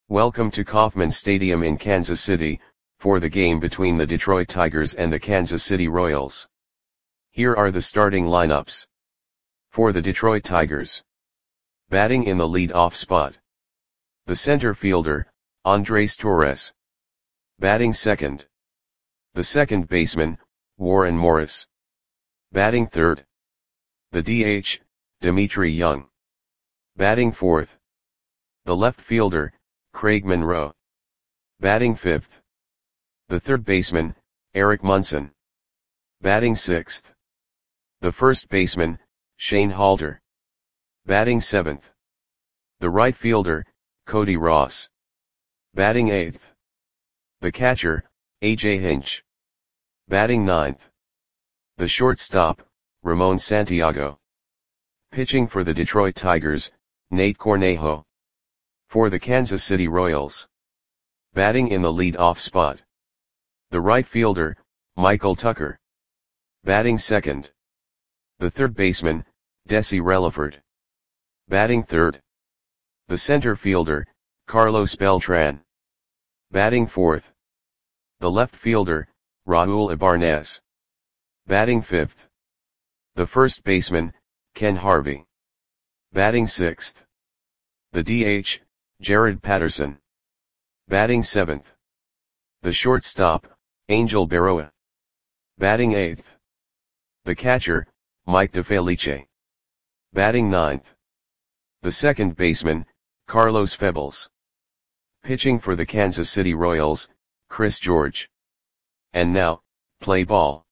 Welcome to Kauffman Stadium in Kansas City, for the game between the Detroit Tigers and the Kansas City Royals. Here are the starting lineups. For the Detroit Tigers. Batting in the lead-off spot. The center fielder, Andres Torres. Batting second. The second baseman, Warren Morris. Batting third. The DH, Dmitry Young. Batting fourth. The left fielder, Craig Monroe. Batting fifth. The third baseman, Eric Munson. Batting sixth. The first baseman, Shane Halter. Batting seventh. The right fielder, Cody Ross. Batting eighth. The catcher, A.J. Hinch. Batting ninth. The shortstop, Ramon Santiago. Pitching for the Detroit Tigers, Nate Cornejo. For the Kansas City Royals. Batting in the lead-off spot. The right fielder, Michael Tucker. Batting second. The third baseman, Desi Relaford. Batting third. The center fielder, Carlos Beltran. Batting fourth. The left fielder, Raul Ibarnez. Batting fifth. The first baseman, Ken Harvey. Batting sixth. The DH, Jared Patterson. Batting seventh. The shortstop, Angel Berroa. Batting eighth. The catcher, Mike DeFelice. Batting ninth. The second baseman, Carlos Febles. Pitching for the Kansas City Royals, Chris George. And now, play ball.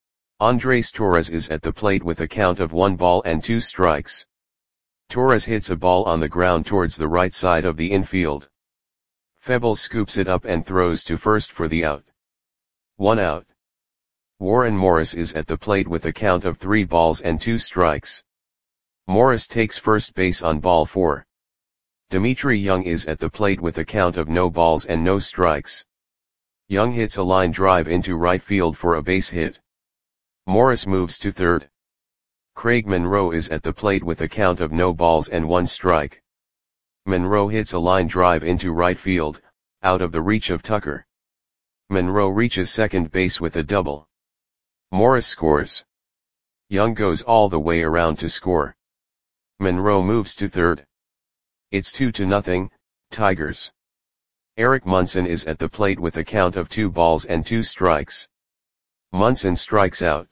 Andres Torres is at the plate with a count of 1 ball and 2 strikes. Torres hits a ball on the ground towards the right side of the infield. Febles scoops it up and throws to first for the out. 1 out. Warren Morris is at the plate with a count of 3 balls and 2 strikes. Morris takes first base on ball 4. Dmitry Young is at the plate with a count of no balls and no strikes. Young hits a line drive into right field for a base hit. Morris moves to third. Craig Monroe is at the plate with a count of no balls and 1 strike. Monroe hits a line drive into right field, out of the reach of Tucker. Monroe reaches second base with a double. Morris scores. Young goes all the way around to score. Monroe moves to third. It's 2-0, Tigers. Eric Munson is at the plate with a count of 2 balls and 2 strikes. Munson strikes out.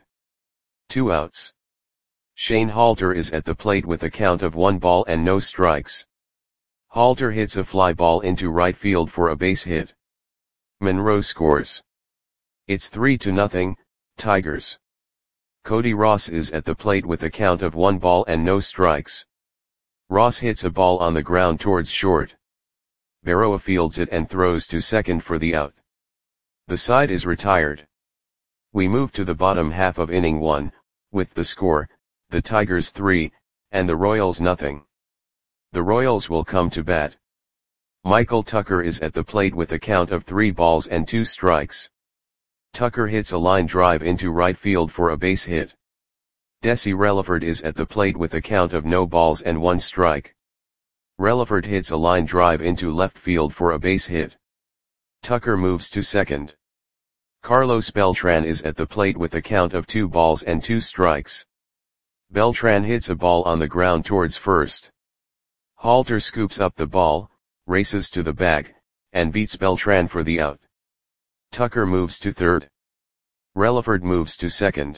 2 outs. Shane Halter is at the plate with a count of 1 ball and no strikes. Halter hits a fly ball into right field for a base hit. Monroe scores. It's 3-0, Tigers. Cody Ross is at the plate with a count of 1 ball and no strikes. Ross hits a ball on the ground towards short. Berroa fields it and throws to second for the out. The side is retired. We move to the bottom half of inning 1, with the score, the Tigers 3, and the Royals nothing. The Royals will come to bat. Michael Tucker is at the plate with a count of 3 balls and 2 strikes. Tucker hits a line drive into right field for a base hit. Desi Relaford is at the plate with a count of no balls and 1 strike. Relaford hits a line drive into left field for a base hit. Tucker moves to second. Carlos Beltran is at the plate with a count of 2 balls and 2 strikes. Beltran hits a ball on the ground towards first. Halter scoops up the ball, races to the bag, and beats Beltran for the out. Tucker moves to third. Relaford moves to second.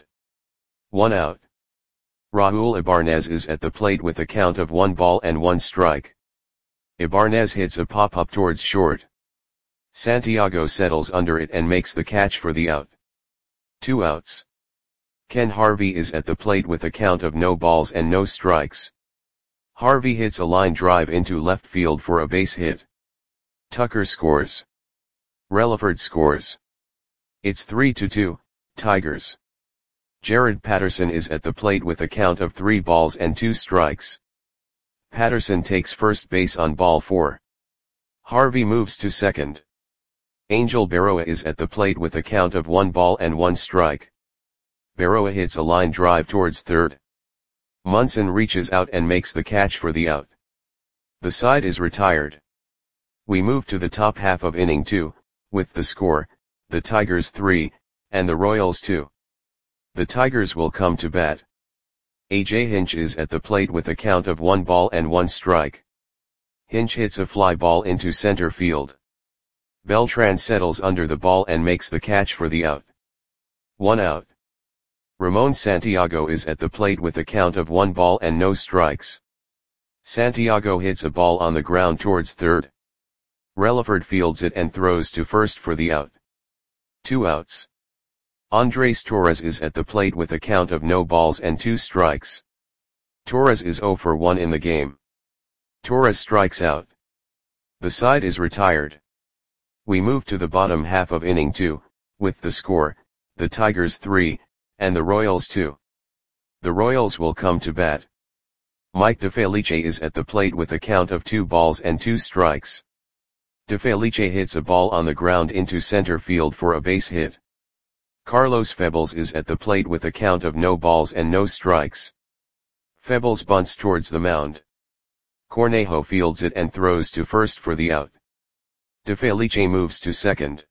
1 out. Raul Ibarnez is at the plate with a count of 1 ball and 1 strike. Ibarnez hits a pop-up towards short. Santiago settles under it and makes the catch for the out. 2 outs. Ken Harvey is at the plate with a count of no balls and no strikes. Harvey hits a line drive into left field for a base hit. Tucker scores. Relaford scores. It's 3-2, Tigers. Jared Patterson is at the plate with a count of 3 balls and 2 strikes. Patterson takes first base on ball 4. Harvey moves to second. Angel Berroa is at the plate with a count of 1 ball and 1 strike. Berroa hits a line drive towards third. Munson reaches out and makes the catch for the out. The side is retired. We move to the top half of inning 2, with the score, the Tigers 3, and the Royals 2. The Tigers will come to bat. A.J. Hinch is at the plate with a count of 1 ball and 1 strike. Hinch hits a fly ball into center field. Beltran settles under the ball and makes the catch for the out. 1 out. Ramon Santiago is at the plate with a count of 1 ball and no strikes. Santiago hits a ball on the ground towards third. Relaford fields it and throws to first for the out. 2 outs. Andres Torres is at the plate with a count of no balls and 2 strikes. Torres is 0 for 1 in the game. Torres strikes out. The side is retired. We move to the bottom half of inning 2, with the score, the Tigers 3, and the Royals 2. The Royals will come to bat. Mike DeFelice is at the plate with a count of 2 balls and 2 strikes. DeFelice hits a ball on the ground into center field for a base hit. Carlos Febles is at the plate with a count of no balls and no strikes. Febles bunts towards the mound. Cornejo fields it and throws to first for the out. DeFelice moves to second.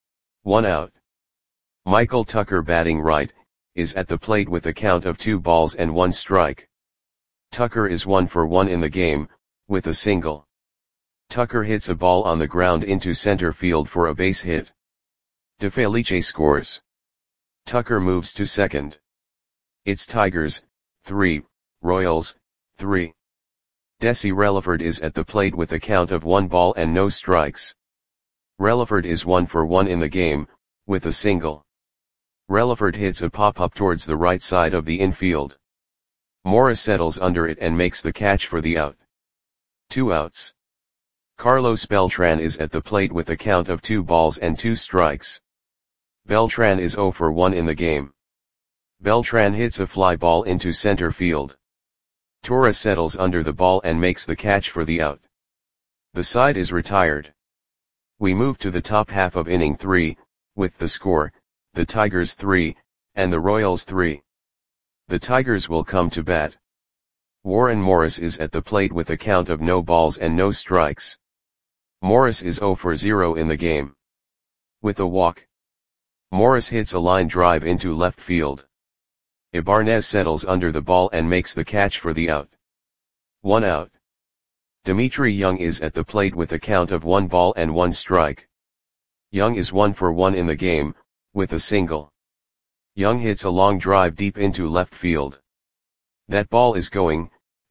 1 out. Michael Tucker, batting right, is at the plate with a count of 2 balls and 1 strike. Tucker is 1 for 1 in the game, with a single. Tucker hits a ball on the ground into center field for a base hit. DeFelice scores. Tucker moves to second. It's Tigers 3, Royals 3. Desi Relaford is at the plate with a count of 1 ball and no strikes. Relaford is 1 for 1 in the game, with a single. Relaford hits a pop-up towards the right side of the infield. Morris settles under it and makes the catch for the out. 2 outs. Carlos Beltran is at the plate with a count of 2 balls and 2 strikes. Beltran is 0 for 1 in the game. Beltran hits a fly ball into center field. Torres settles under the ball and makes the catch for the out. The side is retired. We move to the top half of inning 3, with the score, the Tigers 3, and the Royals 3. The Tigers will come to bat. Warren Morris is at the plate with a count of no balls and no strikes. Morris is 0 for 0 in the game. With a walk. Morris hits a line drive into left field. Ibanez settles under the ball and makes the catch for the out. 1 out. Dimitri Young is at the plate with a count of 1 ball and 1 strike. Young is 1 for 1 in the game, with a single. Young hits a long drive deep into left field. That ball is gone.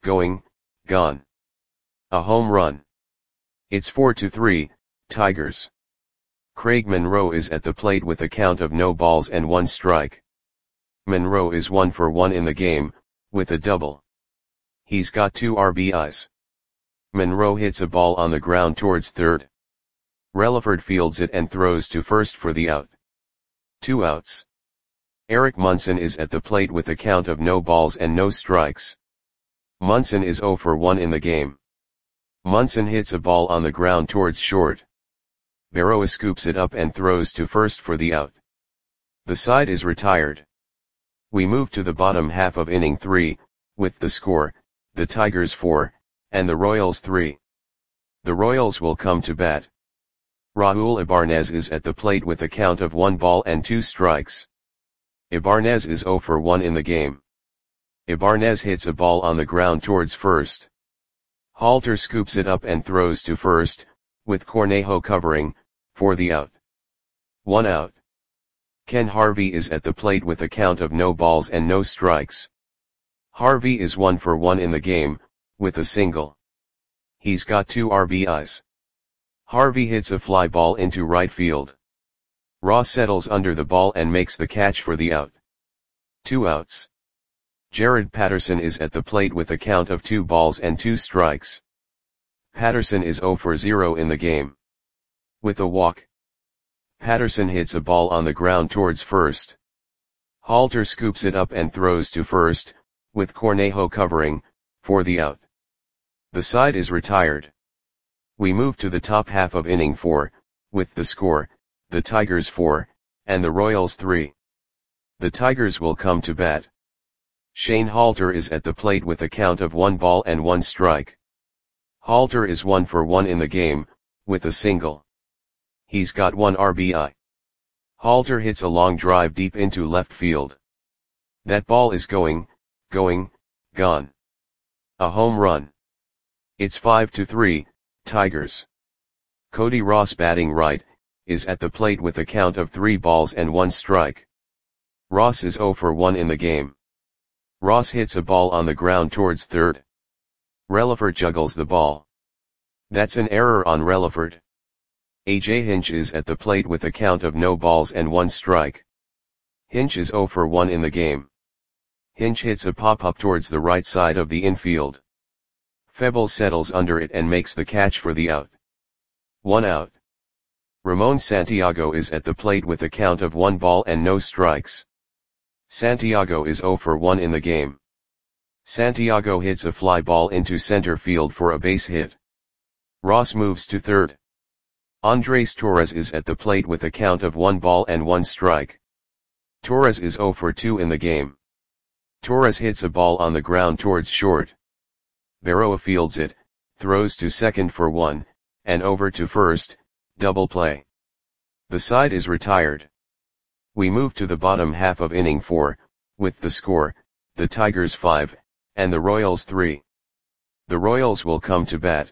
A home run. It's 4-3, Tigers. Craig Monroe is at the plate with a count of no balls and 1 strike. Monroe is 1 for 1 in the game, with a double. He's got 2 RBIs. Monroe hits a ball on the ground towards third. Relaford fields it and throws to first for the out. 2 outs. Eric Munson is at the plate with a count of no balls and no strikes. Munson is 0 for 1 in the game. Munson hits a ball on the ground towards short. Berroa scoops it up and throws to first for the out. The side is retired. We move to the bottom half of inning 3, with the score, the Tigers 4, and the Royals 3. The Royals will come to bat. Raul Ibanez is at the plate with a count of 1 ball and 2 strikes. Ibanez is 0 for 1 in the game. Ibanez hits a ball on the ground towards first. Halter scoops it up and throws to first, with Cornejo covering, for the out. 1 out. Ken Harvey is at the plate with a count of no balls and no strikes. Harvey is 1 for 1 in the game, with a single. He's got 2 RBIs. Harvey hits a fly ball into right field. Ross settles under the ball and makes the catch for the out. 2 outs. Jared Patterson is at the plate with a count of 2 balls and 2 strikes. Patterson is 0 for 0 in the game. With a walk. Patterson hits a ball on the ground towards first. Halter scoops it up and throws to first, with Cornejo covering, for the out. The side is retired. We move to the top half of inning 4, with the score, the Tigers 4, and the Royals 3. The Tigers will come to bat. Shane Halter is at the plate with a count of 1 ball and 1 strike. Halter is 1 for 1 in the game, with a single. He's got 1 RBI. Halter hits a long drive deep into left field. That ball is gone. A home run. It's 5-3, Tigers. Cody Ross, batting right, is at the plate with a count of 3 balls and 1 strike. Ross is 0 for 1 in the game. Ross hits a ball on the ground towards third. Relaford juggles the ball. That's an error on Relaford. A.J. Hinch is at the plate with a count of no balls and 1 strike. Hinch is 0 for 1 in the game. Hinch hits a pop-up towards the right side of the infield. Febles settles under it and makes the catch for the out. 1 out. Ramon Santiago is at the plate with a count of 1 ball and no strikes. Santiago is 0 for 1 in the game. Santiago hits a fly ball into center field for a base hit. Ross moves to third. Andres Torres is at the plate with a count of 1 ball and 1 strike. Torres is 0 for 2 in the game. Torres hits a ball on the ground towards short. Berroa fields it, throws to second for 1, and over to first, double play. The side is retired. We move to the bottom half of inning 4, with the score, the Tigers 5, and the Royals 3. The Royals will come to bat.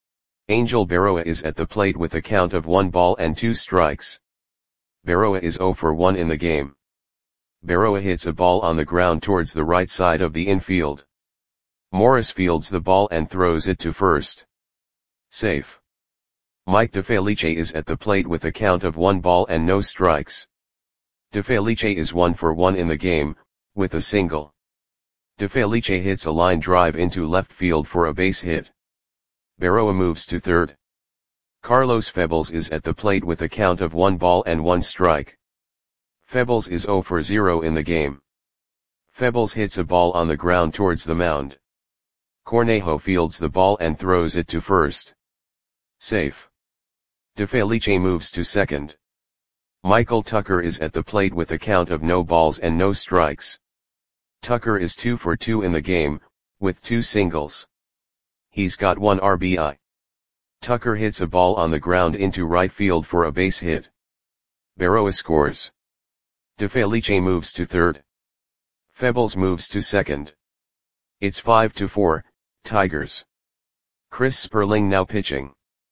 Angel Berroa is at the plate with a count of 1 ball and 2 strikes. Berroa is 0 for 1 in the game. Berroa hits a ball on the ground towards the right side of the infield. Morris fields the ball and throws it to first. Safe. Mike DeFelice is at the plate with a count of 1 ball and no strikes. DeFelice is 1 for 1 in the game, with a single. DeFelice hits a line drive into left field for a base hit. Berroa moves to third. Carlos Febles is at the plate with a count of 1 ball and 1 strike. Febles is 0 for 0 in the game. Febles hits a ball on the ground towards the mound. Cornejo fields the ball and throws it to first. Safe. DeFelice moves to second. Michael Tucker is at the plate with a count of no balls and no strikes. Tucker is 2 for 2 in the game, with 2 singles. He's got 1 RBI. Tucker hits a ball on the ground into right field for a base hit. Berroa scores. DeFelice moves to third. Febles moves to second. It's 5-4, Tigers. Chris Sperling now pitching.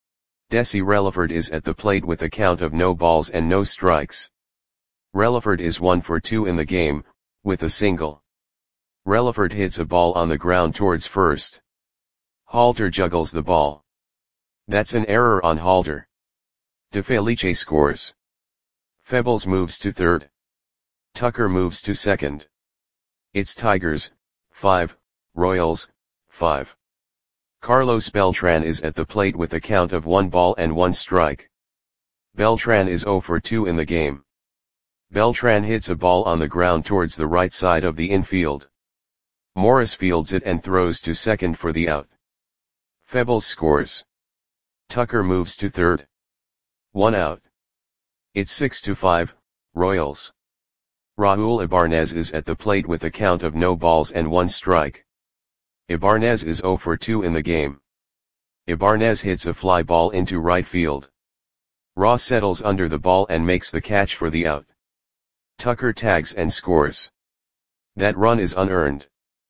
Desi Relaford is at the plate with a count of no balls and no strikes. Relaford is 1 for 2 in the game, with a single. Relaford hits a ball on the ground towards first. Halter juggles the ball. That's an error on Halter. DeFelice scores. Febles moves to third. Tucker moves to second. It's Tigers, 5, Royals, 5. Carlos Beltran is at the plate with a count of 1 ball and 1 strike. Beltran is 0 for 2 in the game. Beltran hits a ball on the ground towards the right side of the infield. Morris fields it and throws to second for the out. Febles scores. Tucker moves to third. 1 out. It's 6-5, Royals. Raul Ibanez is at the plate with a count of no balls and 1 strike. Ibanez is 0 for 2 in the game. Ibanez hits a fly ball into right field. Ross settles under the ball and makes the catch for the out. Tucker tags and scores. That run is unearned.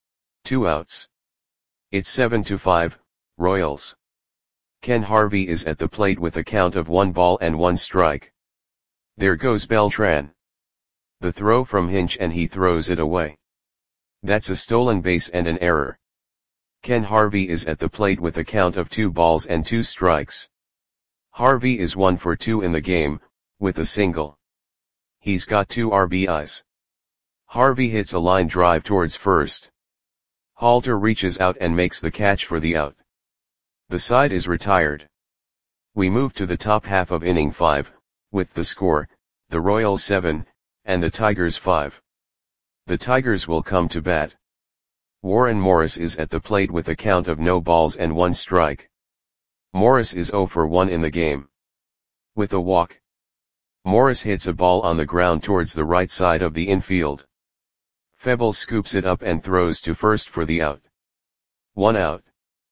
2 outs. It's 7-5, Royals. Ken Harvey is at the plate with a count of 1 ball and 1 strike. There goes Beltran. The throw from Hinch and he throws it away. That's a stolen base and an error. Ken Harvey is at the plate with a count of 2 balls and 2 strikes. Harvey is 1 for 2 in the game, with a single. He's got 2 RBIs. Harvey hits a line drive towards first. Halter reaches out and makes the catch for the out. The side is retired. We move to the top half of inning 5, with the score, the Royals 7, and the Tigers 5. The Tigers will come to bat. Warren Morris is at the plate with a count of no balls and 1 strike. Morris is 0 for 1 in the game. With a walk. Morris hits a ball on the ground towards the right side of the infield. Febles scoops it up and throws to first for the out. 1 out.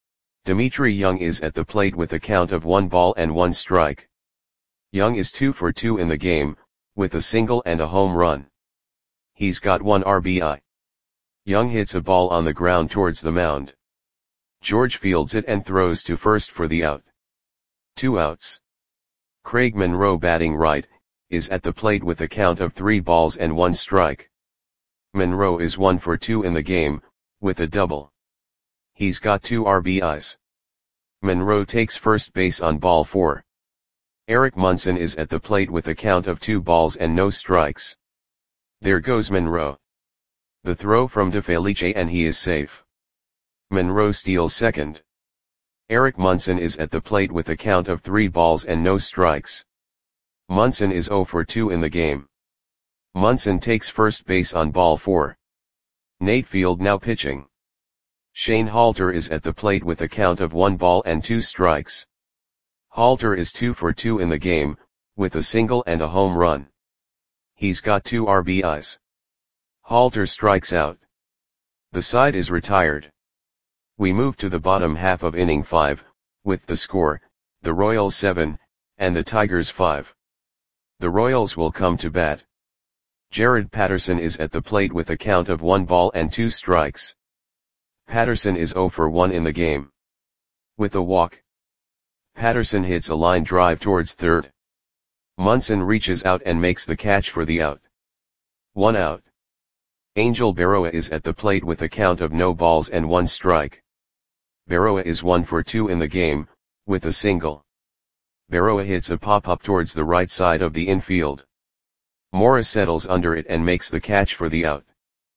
Dimitri Young is at the plate with a count of 1 ball and 1 strike. Young is 2 for 2 in the game, with a single and a home run. He's got 1 RBI. Young hits a ball on the ground towards the mound. George fields it and throws to first for the out. 2 outs. Craig Monroe, batting right, is at the plate with a count of 3 balls and 1 strike. Monroe is 1 for 2 in the game, with a double. He's got 2 RBIs. Monroe takes first base on ball 4. Eric Munson is at the plate with a count of 2 balls and no strikes. There goes Monroe. The throw from DeFelice and he is safe. Monroe steals second. Eric Munson is at the plate with a count of 3 balls and no strikes. Munson is 0 for 2 in the game. Munson takes first base on ball 4. Nate Field now pitching. Shane Halter is at the plate with a count of 1 ball and 2 strikes. Halter is 2 for 2 in the game, with a single and a home run. He's got 2 RBIs. Halter strikes out. The side is retired. We move to the bottom half of inning 5, with the score, the Royals 7, and the Tigers 5. The Royals will come to bat. Jared Patterson is at the plate with a count of 1 ball and 2 strikes. Patterson is 0 for 1 in the game. With a walk, Patterson hits a line drive towards third. Munson reaches out and makes the catch for the out. 1 out. Angel Berroa is at the plate with a count of no balls and 1 strike. Berroa is 1 for 2 in the game, with a single. Berroa hits a pop-up towards the right side of the infield. Morris settles under it and makes the catch for the out.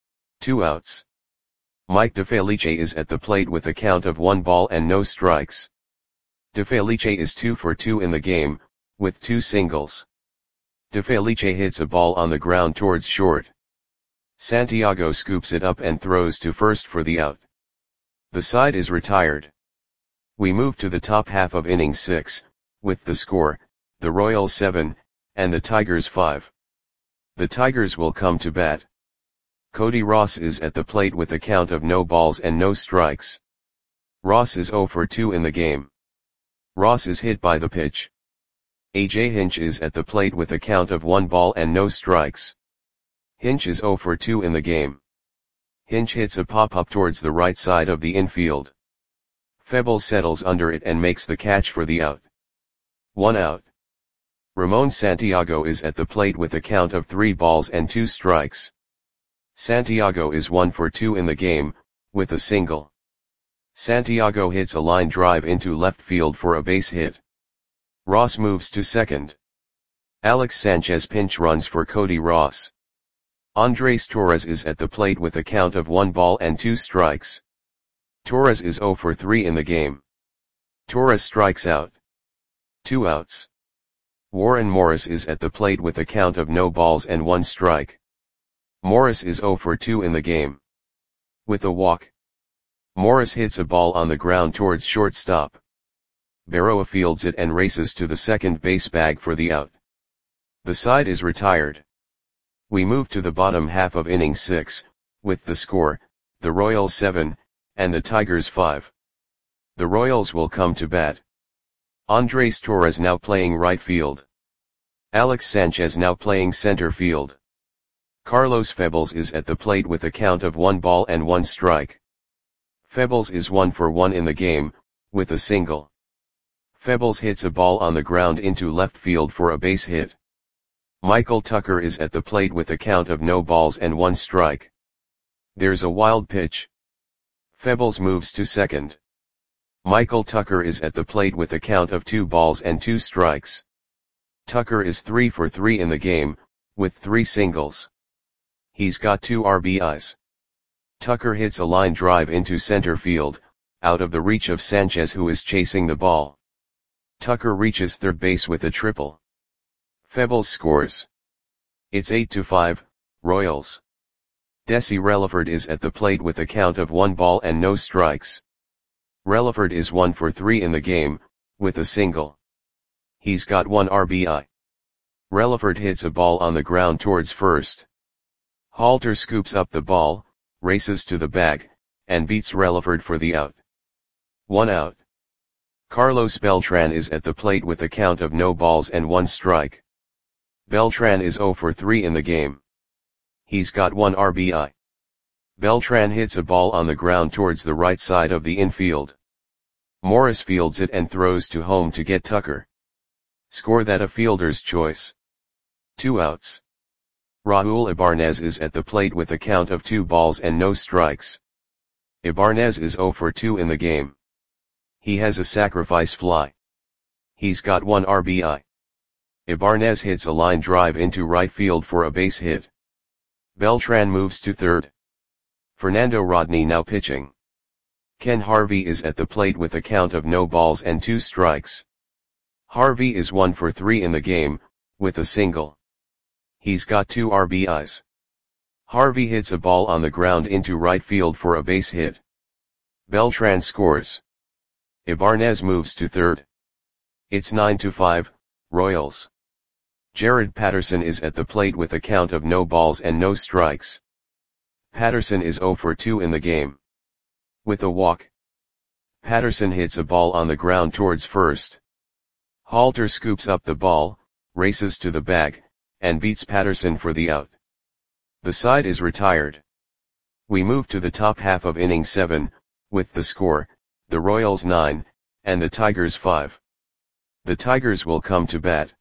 2 outs. Mike DeFelice is at the plate with a count of 1 ball and no strikes. DeFelice is 2 for 2 in the game, with 2 singles. DeFelice hits a ball on the ground towards short. Santiago scoops it up and throws to first for the out. The side is retired. We move to the top half of inning 6, with the score, the Royals 7, and the Tigers 5. The Tigers will come to bat. Cody Ross is at the plate with a count of no balls and no strikes. Ross is 0 for 2 in the game. Ross is hit by the pitch. A.J. Hinch is at the plate with a count of 1 ball and no strikes. Hinch is 0 for 2 in the game. Hinch hits a pop-up towards the right side of the infield. Febles settles under it and makes the catch for the out. 1 out. Ramon Santiago is at the plate with a count of 3 balls and 2 strikes. Santiago is 1 for 2 in the game, with a single. Santiago hits a line drive into left field for a base hit. Ross moves to second. Alex Sanchez pinch runs for Cody Ross. Andres Torres is at the plate with a count of 1 ball and 2 strikes. Torres is 0 for 3 in the game. Torres strikes out. 2 outs. Warren Morris is at the plate with a count of no balls and 1 strike. Morris is 0 for 2 in the game. With a walk, Morris hits a ball on the ground towards shortstop. Berroa fields it and races to the second base bag for the out. The side is retired. We move to the bottom half of inning 6, with the score, the Royals 7, and the Tigers 5. The Royals will come to bat. Andres Torres now playing right field. Alex Sanchez now playing center field. Carlos Febles is at the plate with a count of 1 ball and 1 strike. Febles is 1 for 1 in the game, with a single. Febles hits a ball on the ground into left field for a base hit. Michael Tucker is at the plate with a count of no balls and 1 strike. There's a wild pitch. Febles moves to second. Michael Tucker is at the plate with a count of 2 balls and 2 strikes. Tucker is 3 for 3 in the game, with 3 singles. He's got 2 RBIs. Tucker hits a line drive into center field, out of the reach of Sanchez who is chasing the ball. Tucker reaches third base with a triple. Febles scores. It's 8-5, Royals. Desi Relaford is at the plate with a count of 1 ball and no strikes. Relaford is 1 for 3 in the game, with a single. He's got 1 RBI. Relaford hits a ball on the ground towards first. Halter scoops up the ball, races to the bag, and beats Relaford for the out. 1 out. Carlos Beltran is at the plate with a count of no balls and 1 strike. Beltran is 0 for 3 in the game. He's got 1 RBI. Beltran hits a ball on the ground towards the right side of the infield. Morris fields it and throws to home to get Tucker. Score that a fielder's choice. 2 outs. Raul Ibanez is at the plate with a count of 2 balls and no strikes. Ibanez is 0 for 2 in the game. He has a sacrifice fly. He's got 1 RBI. Ibanez hits a line drive into right field for a base hit. Beltran moves to third. Fernando Rodney now pitching. Ken Harvey is at the plate with a count of no balls and 2 strikes. Harvey is 1 for 3 in the game, with a single. He's got 2 RBIs. Harvey hits a ball on the ground into right field for a base hit. Beltran scores. Ibanez moves to third. It's 9-5, Royals. Jared Patterson is at the plate with a count of no balls and no strikes. Patterson is 0 for 2 in the game. With a walk. Patterson hits a ball on the ground towards first. Halter scoops up the ball, races to the bag, and beats Patterson for the out. The side is retired. We move to the top half of inning 7, with the score, the Royals 9, and the Tigers 5. The Tigers will come to bat.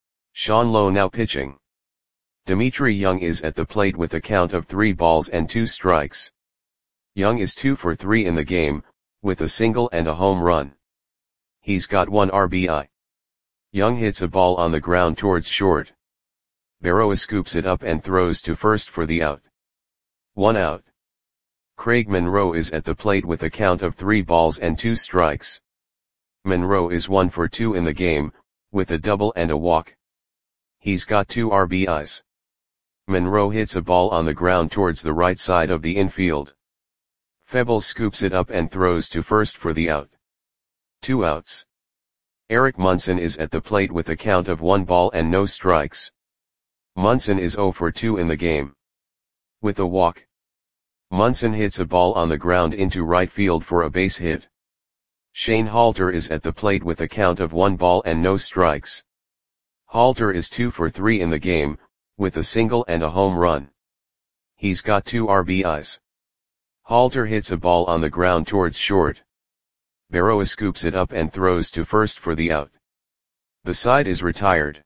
Sean Lowe now pitching. Dimitri Young is at the plate with a count of 3 balls and 2 strikes. Young is 2 for 3 in the game, with a single and a home run. He's got 1 RBI. Young hits a ball on the ground towards short. Berroa scoops it up and throws to first for the out. 1 out. Craig Monroe is at the plate with a count of 3 balls and 2 strikes. Monroe is 1 for 2 in the game, with a double and a walk. He's got 2 RBIs. Monroe hits a ball on the ground towards the right side of the infield. Febles scoops it up and throws to first for the out. 2 outs. Eric Munson is at the plate with a count of 1 ball and no strikes. Munson is 0 for 2 in the game. With a walk. Munson hits a ball on the ground into right field for a base hit. Shane Halter is at the plate with a count of 1 ball and no strikes. Halter is 2 for 3 in the game, with a single and a home run. He's got 2 RBIs. Halter hits a ball on the ground towards short. Berroa scoops it up and throws to first for the out. The side is retired.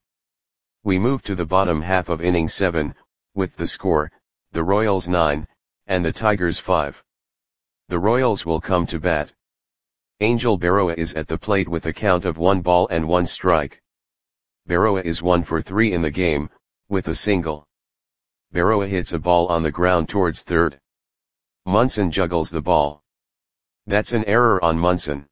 We move to the bottom half of inning 7, with the score, the Royals 9, and the Tigers 5. The Royals will come to bat. Angel Berroa is at the plate with a count of 1 ball and 1 strike. Berroa is 1 for 3 in the game, with a single. Berroa hits a ball on the ground towards third. Munson juggles the ball. That's an error on Munson.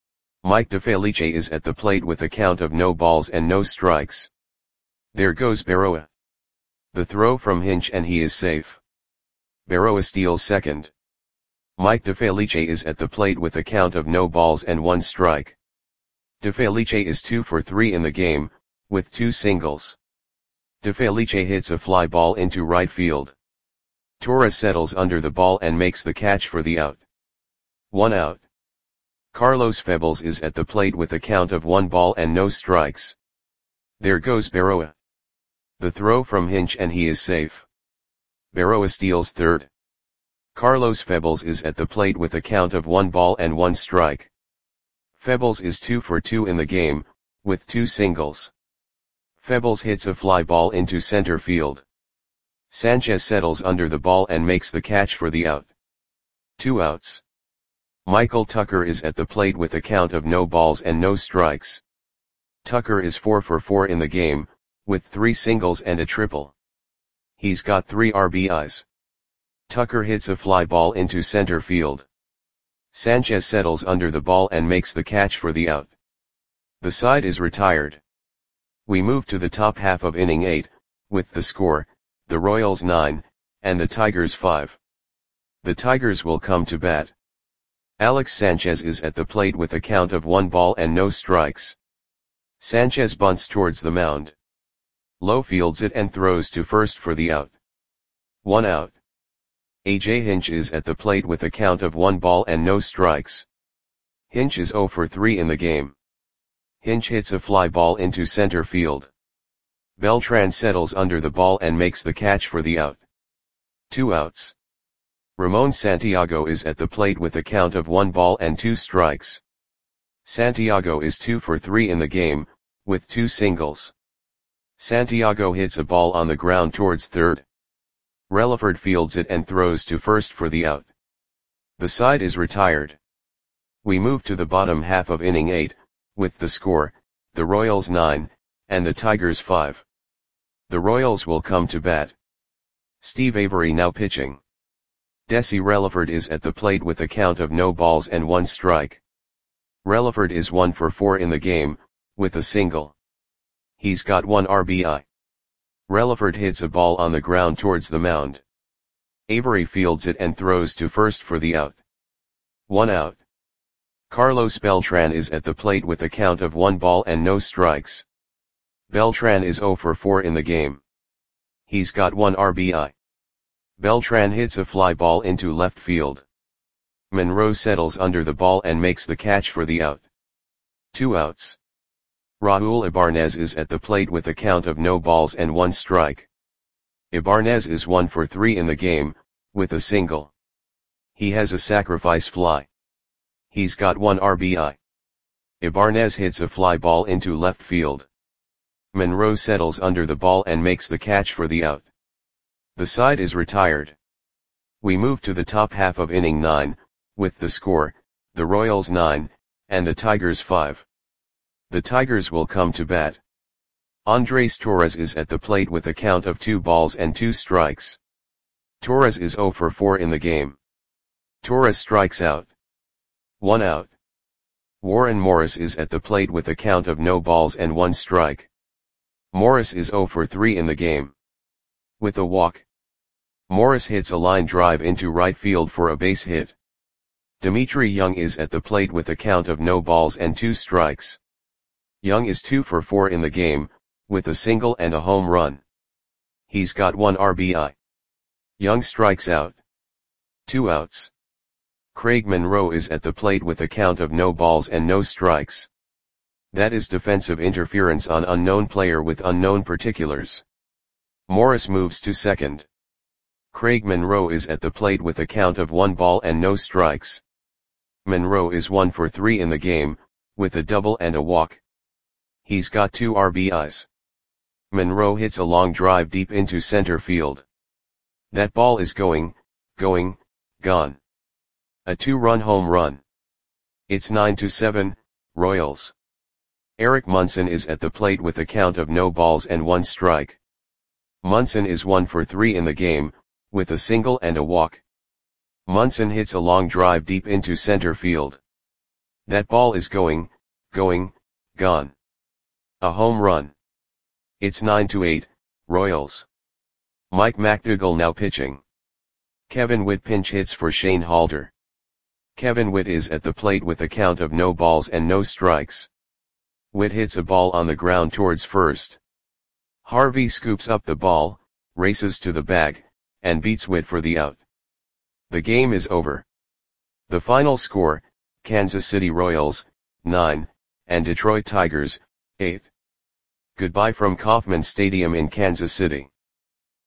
Mike DeFelice is at the plate with a count of no balls and no strikes. There goes Berroa. The throw from Hinch and he is safe. Berroa steals second. Mike DeFelice is at the plate with a count of no balls and 1 strike. DeFelice is 2 for 3 in the game, with 2 singles. DeFelice hits a fly ball into right field. Torres settles under the ball and makes the catch for the out. 1 out. Carlos Febles is at the plate with a count of 1 ball and no strikes. There goes Berroa. The throw from Hinch and he is safe. Berroa steals third. Carlos Febles is at the plate with a count of 1 ball and 1 strike. Febles is 2 for 2 in the game, with 2 singles. Febles hits a fly ball into center field. Sanchez settles under the ball and makes the catch for the out. 2 outs. Michael Tucker is at the plate with a count of no balls and no strikes. Tucker is 4 for 4 in the game, with 3 singles and a triple. He's got 3 RBIs. Tucker hits a fly ball into center field. Sanchez settles under the ball and makes the catch for the out. The side is retired. We move to the top half of inning 8, with the score, the Royals 9, and the Tigers 5. The Tigers will come to bat. Alex Sanchez is at the plate with a count of 1 ball and no strikes. Sanchez bunts towards the mound. Lowe fields it and throws to first for the out. 1 out. AJ Hinch is at the plate with a count of 1 ball and no strikes. Hinch is 0 for 3 in the game. Hinch hits a fly ball into center field. Beltran settles under the ball and makes the catch for the out. 2 outs. Ramon Santiago is at the plate with a count of 1 ball and 2 strikes. Santiago is 2 for 3 in the game, with 2 singles. Santiago hits a ball on the ground towards third. Relaford fields it and throws to first for the out. The side is retired. We move to the bottom half of inning 8, with the score, the Royals 9, and the Tigers 5. The Royals will come to bat. Steve Avery now pitching. Desi Relaford is at the plate with a count of no balls and 1 strike. Relaford is 1 for 4 in the game, with a single. He's got 1 RBI. Relaford hits a ball on the ground towards the mound. Avery fields it and throws to first for the out. 1 out. Carlos Beltran is at the plate with a count of 1 ball and no strikes. Beltran is 0 for 4 in the game. He's got 1 RBI. Beltran hits a fly ball into left field. Monroe settles under the ball and makes the catch for the out. 2 outs. Raul Ibarnez is at the plate with a count of no balls and 1 strike. Ibarnez is 1 for 3 in the game, with a single. He has a sacrifice fly. He's got 1 RBI. Ibarnez hits a fly ball into left field. Monroe settles under the ball and makes the catch for the out. The side is retired. We move to the top half of inning 9, with the score, the Royals 9, and the Tigers 5. The Tigers will come to bat. Andres Torres is at the plate with a count of 2 balls and 2 strikes. Torres is 0 for 4 in the game. Torres strikes out. 1 out. Warren Morris is at the plate with a count of no balls and 1 strike. Morris is 0 for 3 in the game. With a walk. Morris hits a line drive into right field for a base hit. Dimitri Young is at the plate with a count of no balls and 2 strikes. Young is 2 for 4 in the game, with a single and a home run. He's got 1 RBI. Young strikes out. 2 outs. Craig Monroe is at the plate with a count of no balls and no strikes. That is defensive interference on unknown player with unknown particulars. Morris moves to second. Craig Monroe is at the plate with a count of 1 ball and no strikes. Monroe is 1 for 3 in the game, with a double and a walk. He's got 2 RBIs. Monroe hits a long drive deep into center field. That ball is going, gone. A 2-run home run. It's 9-7, Royals. Eric Munson is at the plate with a count of no balls and 1 strike. Munson is 1 for 3 in the game, with a single and a walk. Munson hits a long drive deep into center field. That ball is going, gone. A home run. It's 9-8, Royals. Mike McDougall now pitching. Kevin Witt pinch hits for Shane Halter. Kevin Witt is at the plate with a count of no balls and no strikes. Witt hits a ball on the ground towards first. Harvey scoops up the ball, races to the bag, and beats Witt for the out. The game is over. The final score, Kansas City Royals, 9, and Detroit Tigers, 8. Goodbye from Kauffman Stadium in Kansas City.